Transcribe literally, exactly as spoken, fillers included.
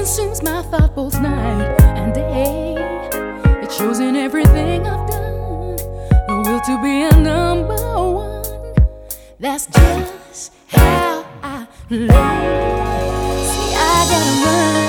consumes my thought both night and day. It shows in everything I've done, the will to be a number one. That's just how I love. See, I gotta run.